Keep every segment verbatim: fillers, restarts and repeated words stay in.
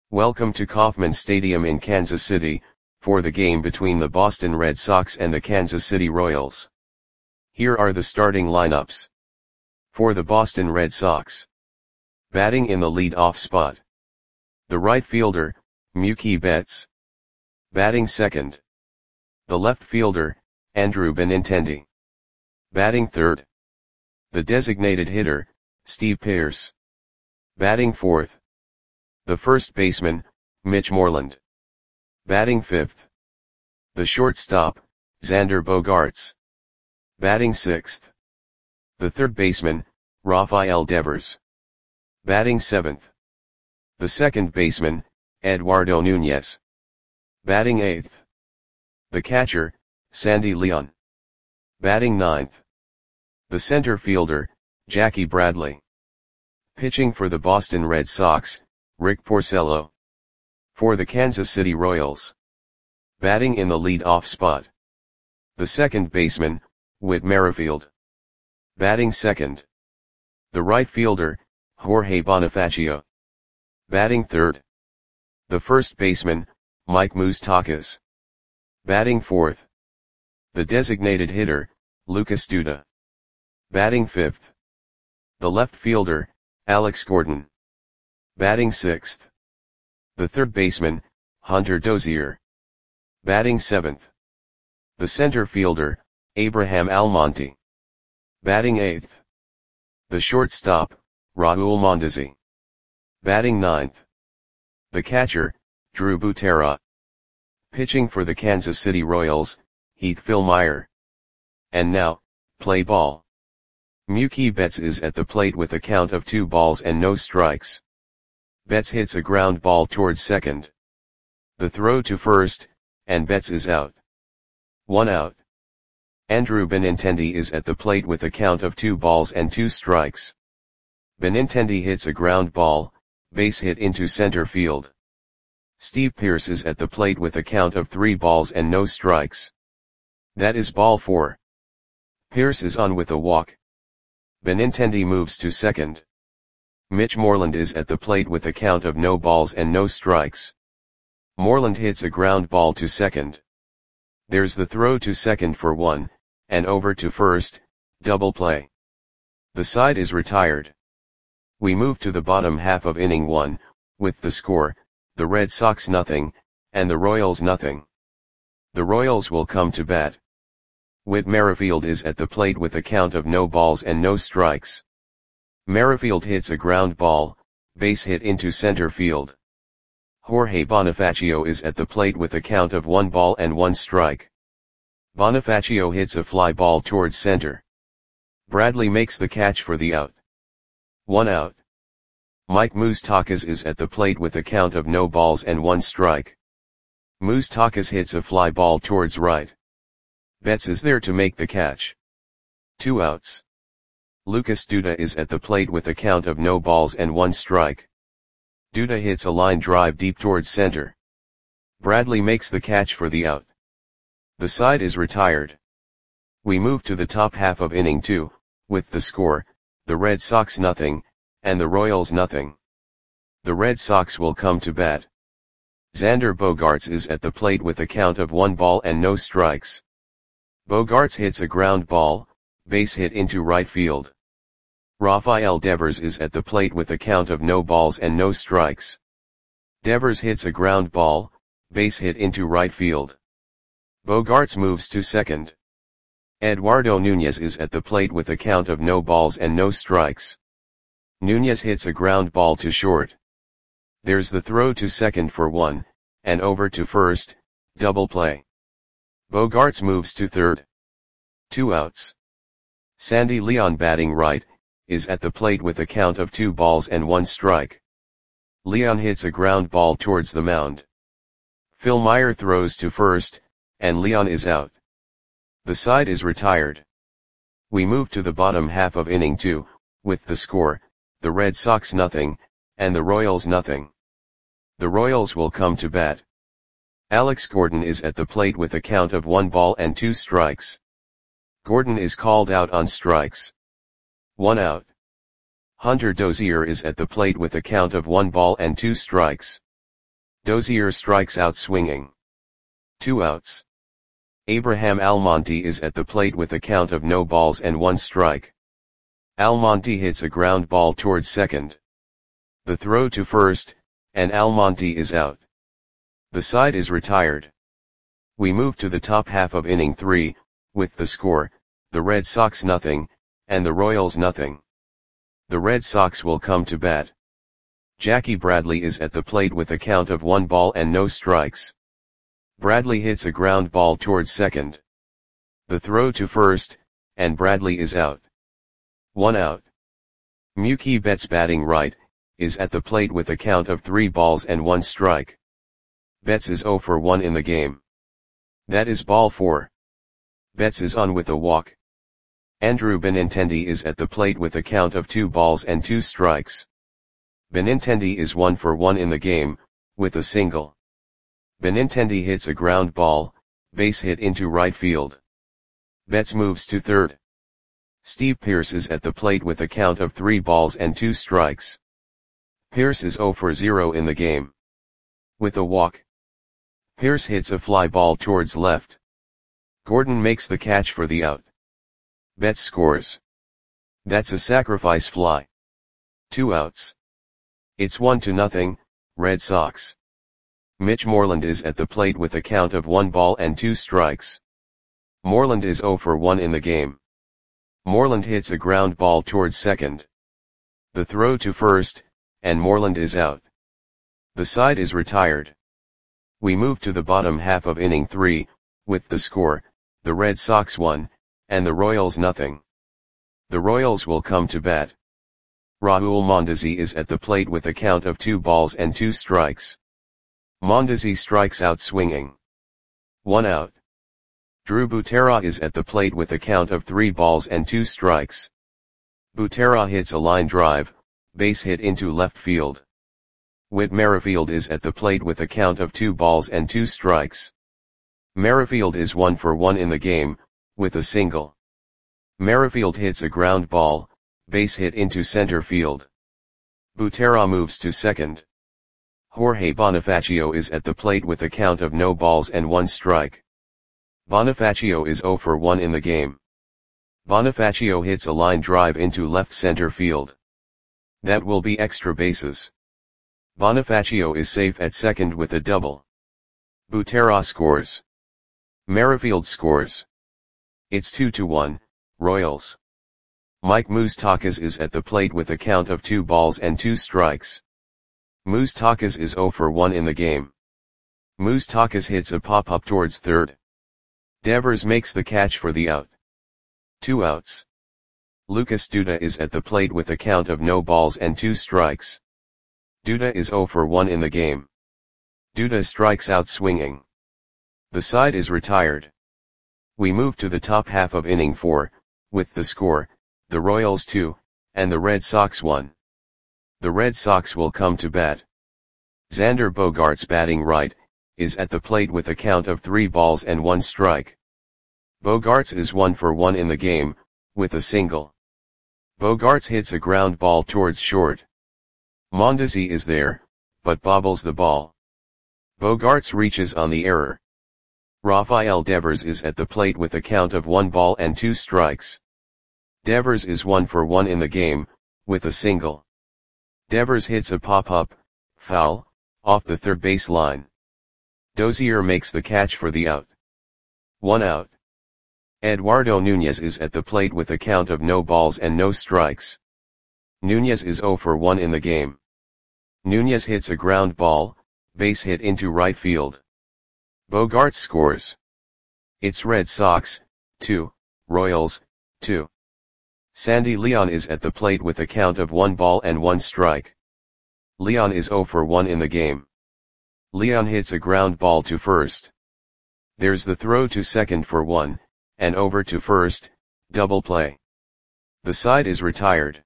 Welcome to Kauffman Stadium in Kansas City, for the game between the Boston Red Sox and the Kansas City Royals. Here are the starting lineups. For the Boston Red Sox. Batting in the lead-off spot. The right fielder, Mookie Betts. Batting second. The left fielder, Andrew Benintendi. Batting third. The designated hitter, Steve Pearce. Batting fourth. The first baseman, Mitch Moreland. Batting fifth. The shortstop, Xander Bogaerts. Batting sixth. The third baseman, Rafael Devers. Batting seventh. The second baseman, Eduardo Nunez. Batting eighth. The catcher, Sandy Leon. Batting ninth. The center fielder, Jackie Bradley. Pitching for the Boston Red Sox, Rick Porcello. For the Kansas City Royals. Batting in the lead-off spot. The second baseman, Whit Merrifield. Batting second. The right fielder, Jorge Bonifacio. Batting third. The first baseman, Mike Moustakas. Batting fourth. The designated hitter, Lucas Duda. Batting fifth. The left fielder, Alex Gordon. Batting sixth. The third baseman, Hunter Dozier. Batting seventh. The center fielder, Abraham Almonte. Batting eighth. The shortstop, Raul Mondesi. Batting ninth. The catcher, Drew Butera. Pitching for the Kansas City Royals, Heath Fillmyer. And now, play ball. Mookie Betts is at the plate with a count of two balls and no strikes. Betts hits a ground ball towards second. The throw to first, and Betts is out. One out. Andrew Benintendi is at the plate with a count of two balls and two strikes. Benintendi hits a ground ball, base hit into center field. Steve Pearce is at the plate with a count of three balls and no strikes. That is ball four. Pearce is on with a walk. Benintendi moves to second. Mitch Moreland is at the plate with a count of no balls and no strikes. Moreland hits a ground ball to second. There's the throw to second for one, and over to first, double play. The side is retired. We move to the bottom half of inning one, with the score, the Red Sox nothing, and the Royals nothing. The Royals will come to bat. Whit Merrifield is at the plate with a count of no balls and no strikes. Merrifield hits a ground ball, base hit into center field. Jorge Bonifacio is at the plate with a count of one ball and one strike. Bonifacio hits a fly ball towards center. Bradley makes the catch for the out. One out. Mike Moustakas is at the plate with a count of no balls and one strike. Moustakas hits a fly ball towards right. Betts is there to make the catch. Two outs. Lucas Duda is at the plate with a count of no balls and one strike. Duda hits a line drive deep towards center. Bradley makes the catch for the out. The side is retired. We move to the top half of inning two, with the score, the Red Sox nothing, and the Royals nothing. The Red Sox will come to bat. Xander Bogaerts is at the plate with a count of one ball and no strikes. Bogaerts hits a ground ball, base hit into right field. Rafael Devers is at the plate with a count of no balls and no strikes. Devers hits a ground ball, base hit into right field. Bogaerts moves to second. Eduardo Nunez is at the plate with a count of no balls and no strikes. Nunez hits a ground ball to short. There's the throw to second for one, and over to first, double play. Bogaerts moves to third. Two outs. Sandy Leon batting right, is at the plate with a count of two balls and one strike. Leon hits a ground ball towards the mound. Fillmyer throws to first, and Leon is out. The side is retired. We move to the bottom half of inning two, with the score, the Red Sox nothing, and the Royals nothing. The Royals will come to bat. Alex Gordon is at the plate with a count of one ball and two strikes. Gordon is called out on strikes. One out. Hunter Dozier is at the plate with a count of one ball and two strikes. Dozier strikes out swinging. Two outs. Abraham Almonte is at the plate with a count of no balls and one strike. Almonte hits a ground ball towards second. The throw to first, and Almonte is out. The side is retired. We move to the top half of inning three, with the score, the Red Sox nothing, and the Royals nothing. The Red Sox will come to bat. Jackie Bradley is at the plate with a count of one ball and no strikes. Bradley hits a ground ball towards second. The throw to first, and Bradley is out. One out. Mookie Betts, batting right, is at the plate with a count of three balls and one strike. Betts is oh for one in the game. That is ball four. Betts is on with a walk. Andrew Benintendi is at the plate with a count of two balls and two strikes. Benintendi is one for one in the game, with a single. Benintendi hits a ground ball, base hit into right field. Betts moves to third. Steve Pearce is at the plate with a count of three balls and two strikes. Pearce is oh for zero in the game. With a walk. Pearce hits a fly ball towards left. Gordon makes the catch for the out. Betts scores. That's a sacrifice fly. Two outs. It's one to nothing, Red Sox. Mitch Moreland is at the plate with a count of one ball and two strikes. Moreland is oh for one in the game. Moreland hits a ground ball towards second. The throw to first, and Moreland is out. The side is retired. We move to the bottom half of inning three, with the score, the Red Sox one, and the Royals nothing. The Royals will come to bat. Raul Mondesi is at the plate with a count of two balls and two strikes. Mondesi strikes out swinging. One out. Drew Butera is at the plate with a count of three balls and two strikes. Butera hits a line drive, base hit into left field. Whit Merrifield is at the plate with a count of two balls and two strikes. Merrifield is one for one in the game, with a single. Merrifield hits a ground ball, base hit into center field. Butera moves to second. Jorge Bonifacio is at the plate with a count of no balls and one strike. Bonifacio is oh for one in the game. Bonifacio hits a line drive into left center field. That will be extra bases. Bonifacio is safe at second with a double. Butera scores. Merrifield scores. It's two to one, Royals. Mike Moustakas is at the plate with a count of two balls and two strikes. Moustakas is oh for one in the game. Moustakas hits a pop-up towards third. Devers makes the catch for the out. Two outs. Lucas Duda is at the plate with a count of no balls and two strikes. Duda is oh for one in the game. Duda strikes out swinging. The side is retired. We move to the top half of inning four, with the score, the Royals two, and the Red Sox one. The Red Sox will come to bat. Xander Bogaerts, batting right, is at the plate with a count of three balls and one strike. Bogaerts is one for one in the game, with a single. Bogaerts hits a ground ball towards short. Mondesi is there, but bobbles the ball. Bogaerts reaches on the error. Rafael Devers is at the plate with a count of one ball and two strikes. Devers is one for one in the game, with a single. Devers hits a pop-up, foul, off the third base line. Dozier makes the catch for the out. One out. Eduardo Nunez is at the plate with a count of no balls and no strikes. Nunez is oh for one in the game. Nunez hits a ground ball, base hit into right field. Bogaerts scores. It's Red Sox, two, Royals, two. Sandy Leon is at the plate with a count of one ball and one strike. Leon is oh for one in the game. Leon hits a ground ball to first. There's the throw to second for one, and over to first, double play. The side is retired.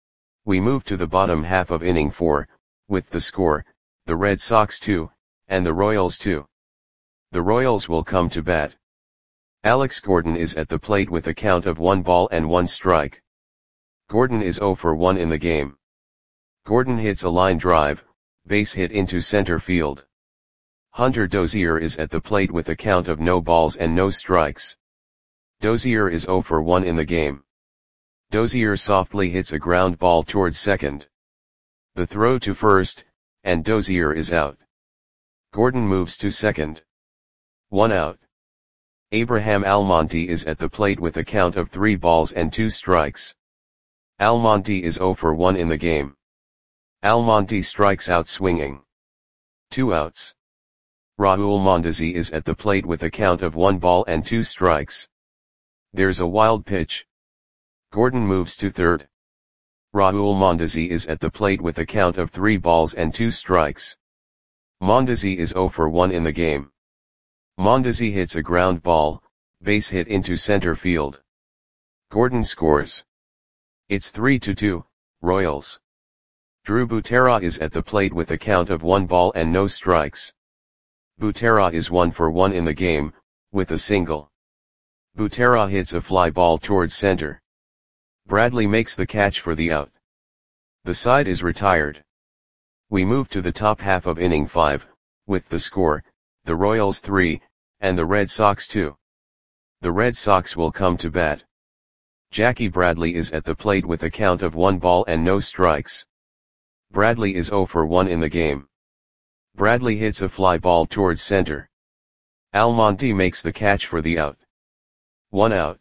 We move to the bottom half of inning four, with the score, the Red Sox two, and the Royals two. The Royals will come to bat. Alex Gordon is at the plate with a count of one ball and one strike. Gordon is oh for one in the game. Gordon hits a line drive, base hit into center field. Hunter Dozier is at the plate with a count of no balls and no strikes. Dozier is zero for one in the game. Dozier softly hits a ground ball towards second. The throw to first, and Dozier is out. Gordon moves to second. One out. Abraham Almonte is at the plate with a count of three balls and two strikes. Almonte is zero for one in the game. Almonte strikes out swinging. Two outs. Raul Mondesi is at the plate with a count of one ball and two strikes. There's a wild pitch. Gordon moves to third. Raul Mondesi is at the plate with a count of three balls and two strikes. Mondesi is zero for one in the game. Mondesi hits a ground ball, base hit into center field. Gordon scores. It's three to two, Royals. Drew Butera is at the plate with a count of one ball and no strikes. Butera is one for one in the game, with a single. Butera hits a fly ball towards center. Bradley makes the catch for the out. The side is retired. We move to the top half of inning five, with the score, the Royals three, and the Red Sox two. The Red Sox will come to bat. Jackie Bradley is at the plate with a count of one ball and no strikes. Bradley is zero for one in the game. Bradley hits a fly ball towards center. Almonte makes the catch for the out. One out.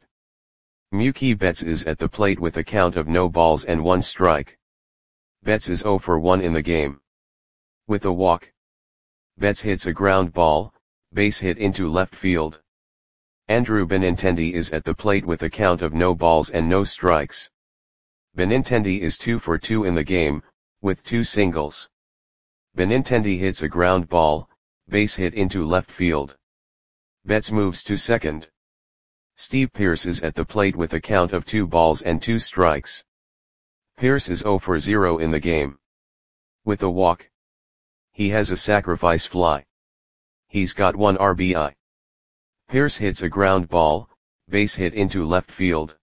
Mookie Betts is at the plate with a count of no balls and one strike. Betts is zero for one in the game. With a walk. Betts hits a ground ball, base hit into left field. Andrew Benintendi is at the plate with a count of no balls and no strikes. Benintendi is two for two in the game, with two singles. Benintendi hits a ground ball, base hit into left field. Betts moves to second. Steve Pearce is at the plate with a count of two balls and two strikes. Pearce is zero for zero in the game. With a walk. He has a sacrifice fly. He's got one R B I. Pearce hits a ground ball, base hit into left field.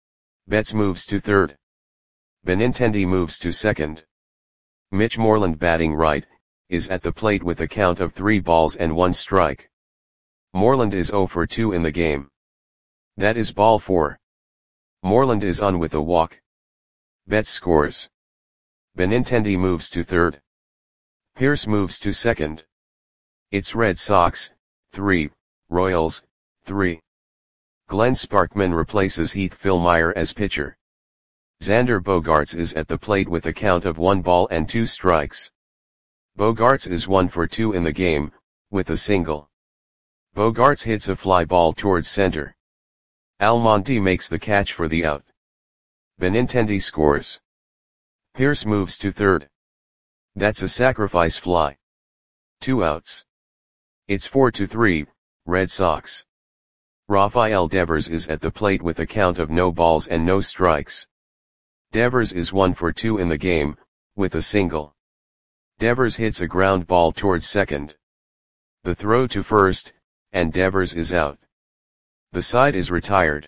Betts moves to third. Benintendi moves to second. Mitch Moreland, batting right, is at the plate with a count of three balls and one strike. Moreland is zero for two in the game. That is ball four. Moreland is on with a walk. Betts scores. Benintendi moves to third. Pearce moves to second. It's Red Sox, three, Royals, three. Glenn Sparkman replaces Heath Fillmyer as pitcher. Xander Bogaerts is at the plate with a count of one ball and two strikes. Bogaerts is one for two in the game, with a single. Bogaerts hits a fly ball towards center. Almonte makes the catch for the out. Benintendi scores. Pearce moves to third. That's a sacrifice fly. Two outs. It's four to three, Red Sox. Rafael Devers is at the plate with a count of no balls and no strikes. Devers is one for two in the game, with a single. Devers hits a ground ball towards second. The throw to first, and Devers is out. The side is retired.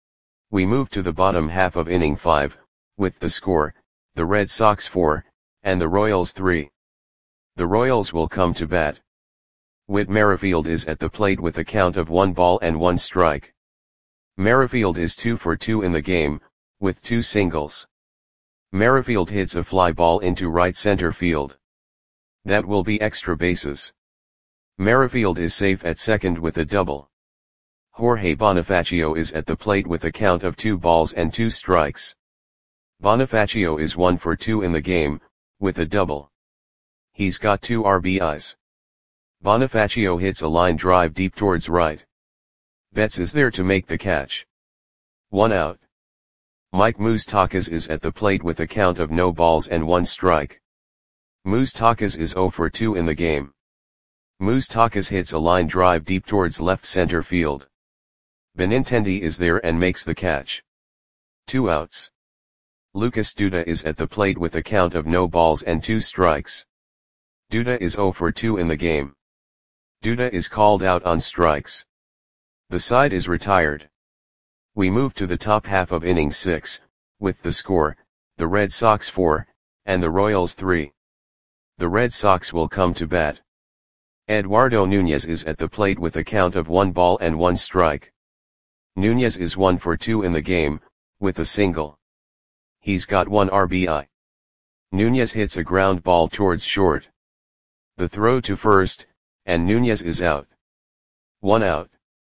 We move to the bottom half of inning five, with the score, the Red Sox four, and the Royals three. The Royals will come to bat. Whit Merrifield is at the plate with a count of one ball and one strike. Merrifield is two for two in the game, with two singles. Merrifield hits a fly ball into right center field. That will be extra bases. Merrifield is safe at second with a double. Jorge Bonifacio is at the plate with a count of two balls and two strikes. Bonifacio is one for two in the game, with a double. He's got two R B Is. Bonifacio hits a line drive deep towards right. Betts is there to make the catch. One out. Mike Moustakas is at the plate with a count of no balls and one strike. Moustakas is zero for two in the game. Moustakas hits a line drive deep towards left center field. Benintendi is there and makes the catch. Two outs. Lucas Duda is at the plate with a count of no balls and two strikes. Duda is zero for two in the game. Duda is called out on strikes. The side is retired. We move to the top half of inning six, with the score, the Red Sox four, and the Royals three. The Red Sox will come to bat. Eduardo Nunez is at the plate with a count of one ball and one strike. Nunez is one for two in the game, with a single. He's got one R B I. Nunez hits a ground ball towards short. The throw to first, and Nunez is out. One out.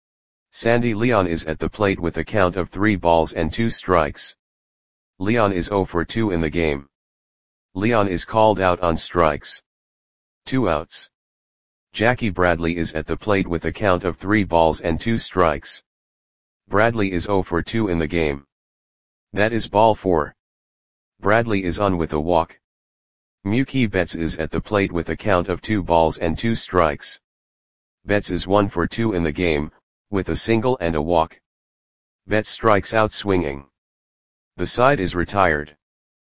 Sandy Leon is at the plate with a count of three balls and two strikes. Leon is zero for two in the game. Leon is called out on strikes. Two outs. Jackie Bradley is at the plate with a count of three balls and two strikes. Bradley is zero for two in the game. That is ball four. Bradley is on with a walk. Mookie Betts is at the plate with a count of two balls and two strikes. Betts is one for two in the game, with a single and a walk. Betts strikes out swinging. The side is retired.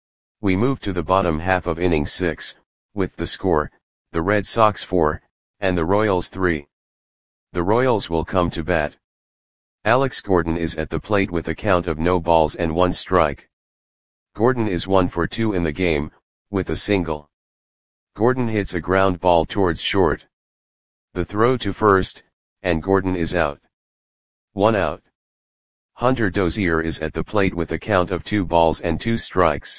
We move to the bottom half of inning six, with the score, the Red Sox four, and the Royals three. The Royals will come to bat. Alex Gordon is at the plate with a count of no balls and one strike. Gordon is one for two in the game, with a single. Gordon hits a ground ball towards short. The throw to first, and Gordon is out. One out. Hunter Dozier is at the plate with a count of two balls and two strikes.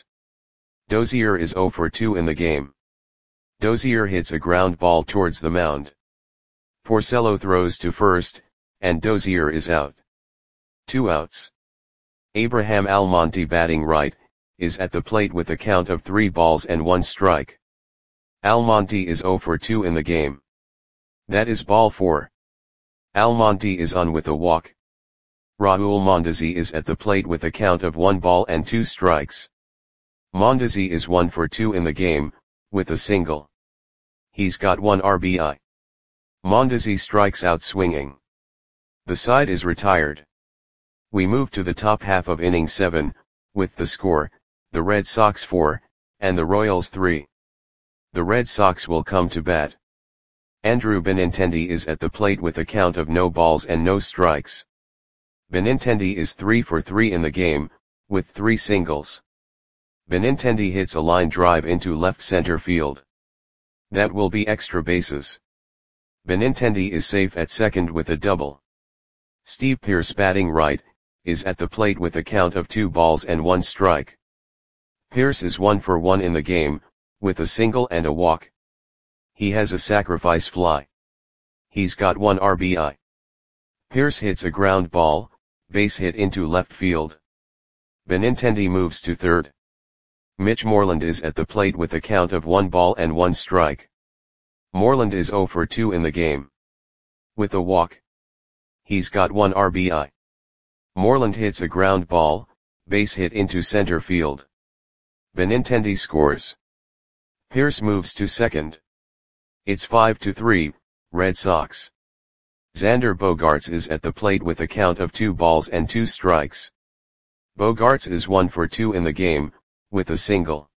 Dozier is zero for two in the game. Dozier hits a ground ball towards the mound. Porcello throws to first, and Dozier is out. Two outs. Abraham Almonte, batting right, is at the plate with a count of three balls and one strike. Almonte is zero for two in the game. That is ball four. Almonte is on with a walk. Raul Mondesi is at the plate with a count of one ball and two strikes. Mondesi is one for two in the game, with a single. He's got one R B I. Mondesi strikes out swinging. The side is retired. We move to the top half of inning seven, with the score, the Red Sox four, and the Royals three. The Red Sox will come to bat. Andrew Benintendi is at the plate with a count of no balls and no strikes. Benintendi is three for three in the game, with three singles. Benintendi hits a line drive into left center field. That will be extra bases. Benintendi is safe at second with a double. Steve Pearce, batting right, is at the plate with a count of two balls and one strike. Pearce is one for one in the game, with a single and a walk. He has a sacrifice fly. He's got one R B I. Pearce hits a ground ball, base hit into left field. Benintendi moves to third. Mitch Moreland is at the plate with a count of one ball and one strike. Moreland is zero for two in the game. With a walk. He's got one R B I. Moreland hits a ground ball, base hit into center field. Benintendi scores. Pearce moves to second. It's five to three, Red Sox. Xander Bogaerts is at the plate with a count of two balls and two strikes. Bogaerts is one for two in the game, with a single.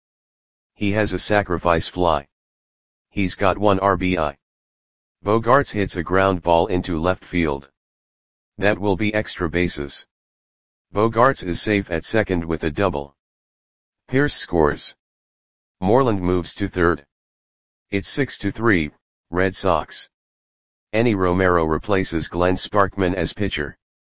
He has a sacrifice fly. He's got one R B I. Bogaerts hits a ground ball into left field. That will be extra bases. Bogaerts is safe at second with a double. Pearce scores. Moreland moves to third. It's six to three, Red Sox. Enny Romero replaces Glenn Sparkman as pitcher.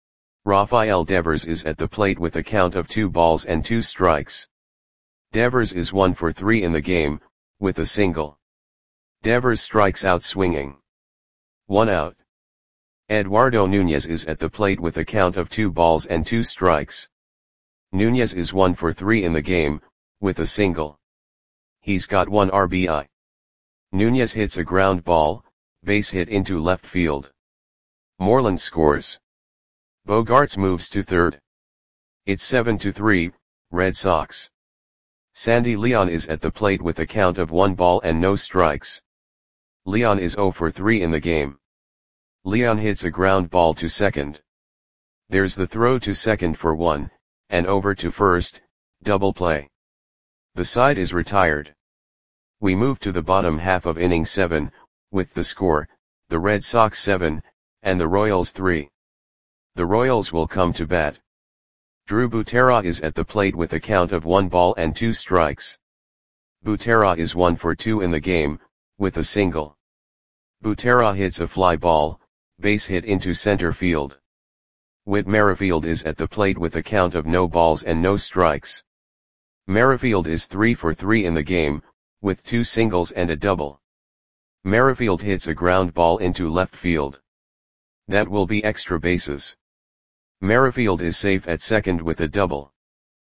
Rafael Devers is at the plate with a count of two balls and two strikes. Devers is one for three in the game, with a single. Devers strikes out swinging. One out. Eduardo Nunez is at the plate with a count of two balls and two strikes. Nunez is one for three in the game, with a single. He's got one R B I. Nunez hits a ground ball, base hit into left field. Moreland scores. Bogaerts moves to third. It's seven to three, Red Sox. Sandy Leon is at the plate with a count of one ball and no strikes. Leon is zero for three in the game. Leon hits a ground ball to second. There's the throw to second for one, and over to first, double play. The side is retired. We move to the bottom half of inning seven, with the score, the Red Sox seven, and the Royals three. The Royals will come to bat. Drew Butera is at the plate with a count of one ball and two strikes. Butera is one for two in the game, with a single. Butera hits a fly ball, base hit into center field. Whit Merrifield is at the plate with a count of no balls and no strikes. Merrifield is three for three in the game, with two singles and a double. Merrifield hits a ground ball into left field. That will be extra bases. Merrifield is safe at second with a double.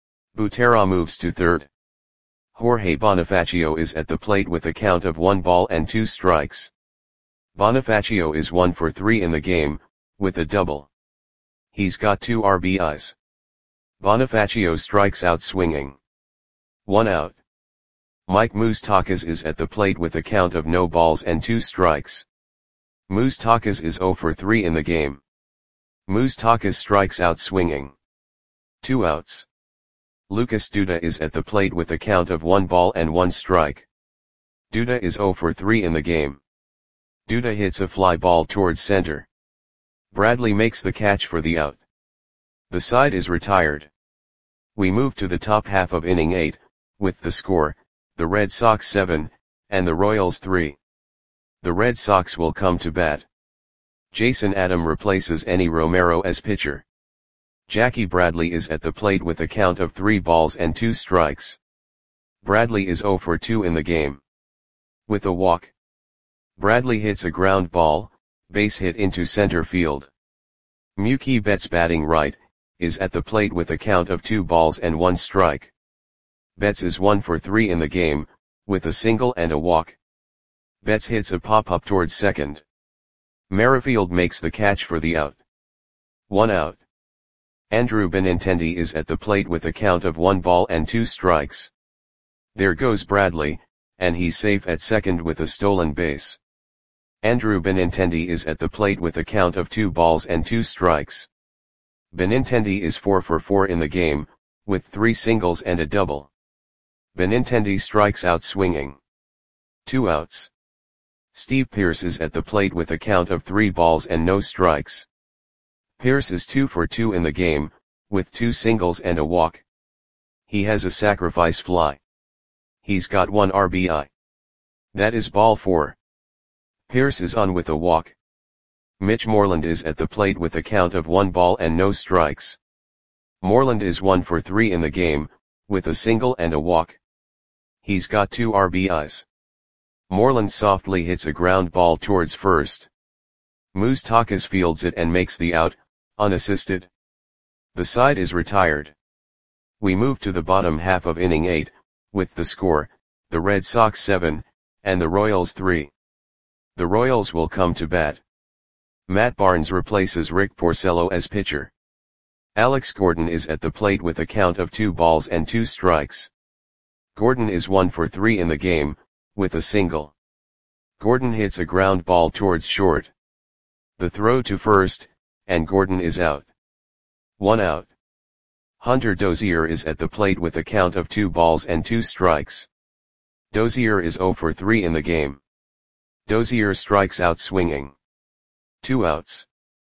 Butera moves to third. Jorge Bonifacio is at the plate with a count of one ball and two strikes. Bonifacio is one for three in the game, with a double. He's got two R B Is. Bonifacio strikes out swinging. One out. Mike Moustakas is at the plate with a count of no balls and two strikes. Moustakas is zero for three in the game. Moustakas strikes out swinging. Two outs. Lucas Duda is at the plate with a count of one ball and one strike. Duda is zero for three in the game. Duda hits a fly ball towards center. Bradley makes the catch for the out. The side is retired. We move to the top half of inning eight, with the score, the Red Sox seven, and the Royals three. The Red Sox will come to bat. Jason Adam replaces Enny Romero as pitcher. Jackie Bradley is at the plate with a count of three balls and two strikes. Bradley is zero for two in the game. With a walk. Bradley hits a ground ball, base hit into center field. Mookie Betts, batting right, is at the plate with a count of two balls and one strike. Betts is one for three in the game, with a single and a walk. Betts hits a pop-up towards second. Merrifield makes the catch for the out. One out. Andrew Benintendi is at the plate with a count of one ball and two strikes. There goes Bradley, and he's safe at second with a stolen base. Andrew Benintendi is at the plate with a count of two balls and two strikes. Benintendi is four for four in the game, with three singles and a double. Benintendi strikes out swinging. Two outs. Steve Pearce is at the plate with a count of three balls and no strikes. Pearce is two for two in the game, with two singles and a walk. He has a sacrifice fly. He's got one R B I. That is ball four. Pearce is on with a walk. Mitch Moreland is at the plate with a count of one ball and no strikes. Moreland is one for three in the game, with a single and a walk. He's got two R B Is. Moreland softly hits a ground ball towards first. Moustakas fields it and makes the out, unassisted. The side is retired. We move to the bottom half of inning eight, with the score, the Red Sox seven, and the Royals three. The Royals will come to bat. Matt Barnes replaces Rick Porcello as pitcher. Alex Gordon is at the plate with a count of two balls and two strikes. Gordon is one for three in the game, with a single. Gordon hits a ground ball towards short. The throw to first, and Gordon is out. One out. Hunter Dozier is at the plate with a count of two balls and two strikes. Dozier is zero for three in the game. Dozier strikes out swinging. Two outs.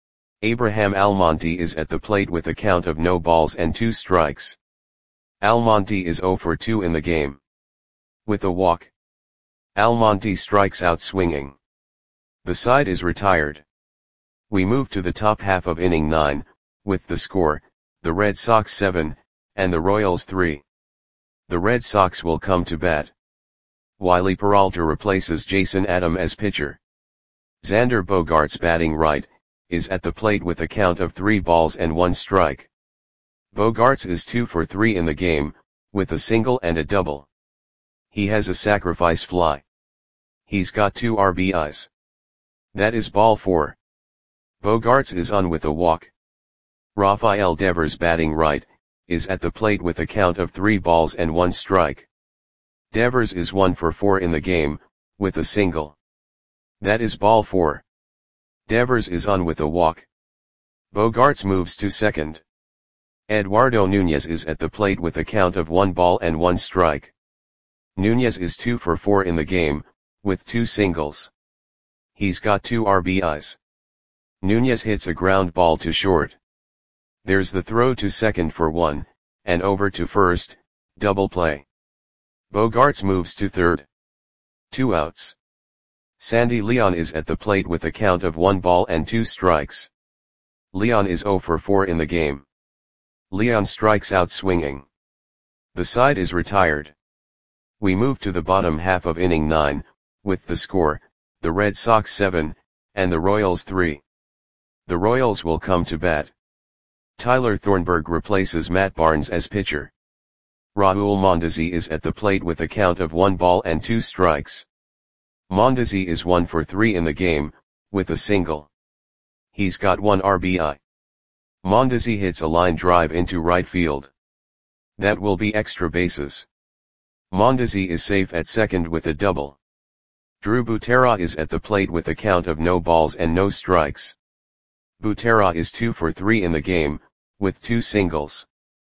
Abraham Almonte is at the plate with a count of no balls and two strikes. Almonte is zero for two in the game. With a walk. Almonte strikes out swinging. The side is retired. We move to the top half of inning nine, with the score, the Red Sox seven, and the Royals three. The Red Sox will come to bat. Wiley Peralta replaces Jason Adam as pitcher. Xander Bogaerts, batting right, is at the plate with a count of three balls and one strike. Bogaerts is two for three in the game, with a single and a double. He has a sacrifice fly. He's got two R B Is. That is ball four. Bogaerts is on with a walk. Rafael Devers, batting right, is at the plate with a count of three balls and one strike. Devers is one for four in the game, with a single. That is ball four. Devers is on with a walk. Bogaerts moves to second. Eduardo Nunez is at the plate with a count of one ball and one strike. Nunez is two for four in the game, with two singles. He's got two R B Is. Nunez hits a ground ball to short. There's the throw to second for one, and over to first, double play. Bogaerts moves to third. Two outs. Sandy Leon is at the plate with a count of one ball and two strikes. Leon is zero for four in the game. Leon strikes out swinging. The side is retired. We move to the bottom half of inning nine, with the score, the Red Sox seven, and the Royals three. The Royals will come to bat. Tyler Thornburg replaces Matt Barnes as pitcher. Raul Mondesi is at the plate with a count of one ball and two strikes. Mondesi is one for three in the game, with a single. He's got one R B I. Mondesi hits a line drive into right field. That will be extra bases. Mondesi is safe at second with a double. Drew Butera is at the plate with a count of no balls and no strikes. Butera is two for three in the game, with two singles.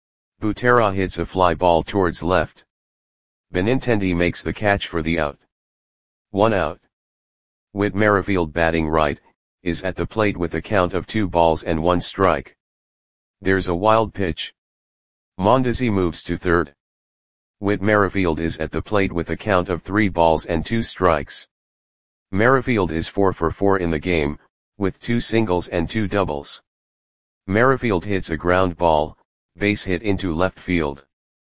Butera hits a fly ball towards left. Benintendi makes the catch for the out. One out. Whit Merrifield, batting right, is at the plate with a count of two balls and one strike. There's a wild pitch. Mondesi moves to third. Whit Merrifield is at the plate with a count of three balls and two strikes. Merrifield is four for four in the game, with two singles and two doubles. Merrifield hits a ground ball, base hit into left field.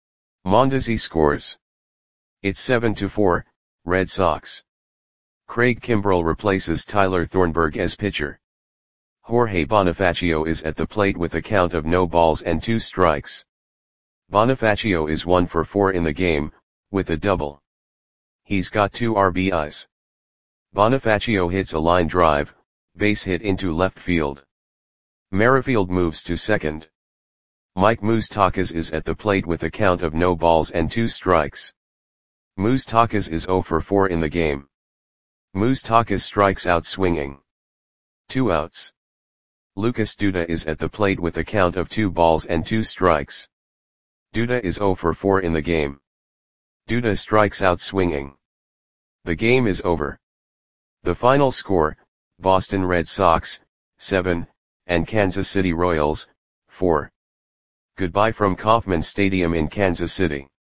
Mondesi scores. It's seven to four, Red Sox. Craig Kimbrell replaces Tyler Thornburg as pitcher. Jorge Bonifacio is at the plate with a count of no balls and two strikes. Bonifacio is one for four in the game, with a double. He's got two R B Is. Bonifacio hits a line drive, base hit into left field. Merrifield moves to second. Mike Moustakas is at the plate with a count of no balls and two strikes. Moustakas is zero for four in the game. Moustakas strikes out swinging. Two outs. Lucas Duda is at the plate with a count of two balls and two strikes. Duda is zero for four in the game. Duda strikes out swinging. The game is over. The final score, Boston Red Sox, seven, and Kansas City Royals, four. Goodbye from Kauffman Stadium in Kansas City.